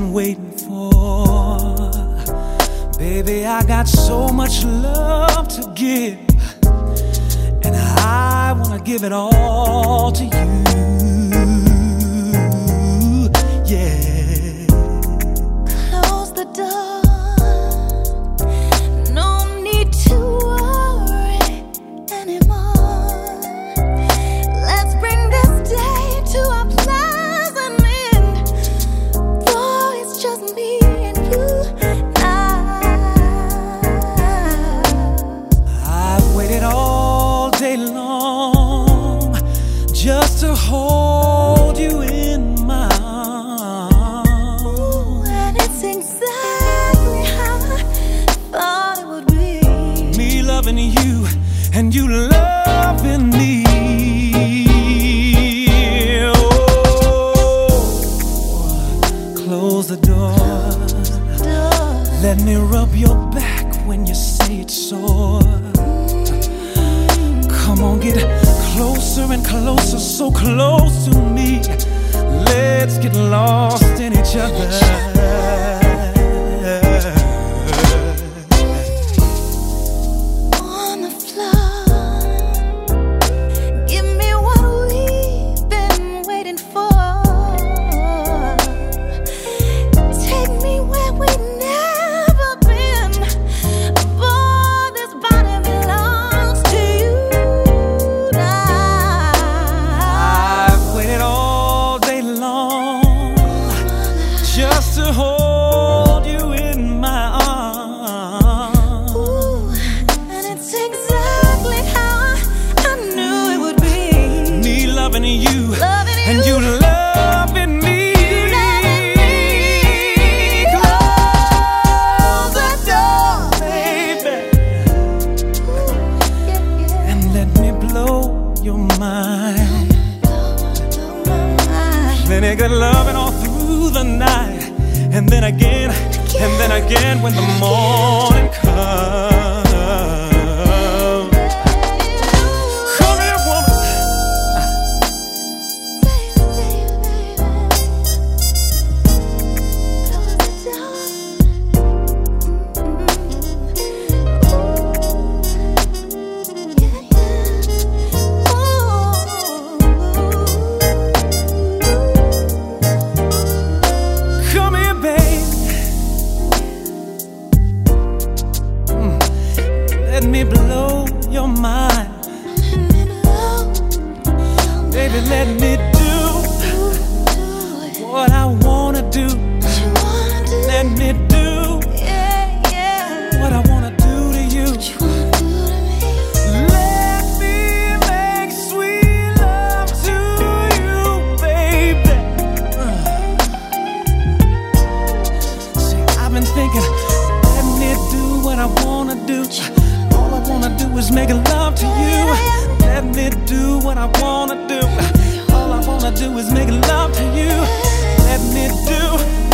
been waiting for. Baby, I got so much love to give, and I wanna give it all to you. Yeah. Close the door. No need to worry anymore. Let's bring this day to a pleasant end. Boy, it's just me and you now. I've waited all day long just to hold you in my arms. Ooh, and it's exactly how I thought it would be. Me loving you and you loving me. Oh, close the door. Let me rub your back when you say it's sore. Come on, get closer and closer, so close to me. Let's get lost in each other. On the floor, give me what we've been waiting for. Take me where we've never been. Boy, this body belongs to you now. I've waited all day long just to hold you in my arms. Ooh, and it's exactly how I knew it would be. Me loving you Loving and you you. loving me. Close the door, baby, and let me blow your mind. Plenty good loving all through the night, and then again when the morning comes. Come here, woman. Come here, babe. Let me blow your mind. Baby, let me do what I wanna do. Let me do what I wanna do to you. Let me make sweet love to you, baby. See, I've been thinking, let me do what I wanna do. All I wanna do is make love to you. Let me do what I wanna do. All I wanna do is make love to you. Let me do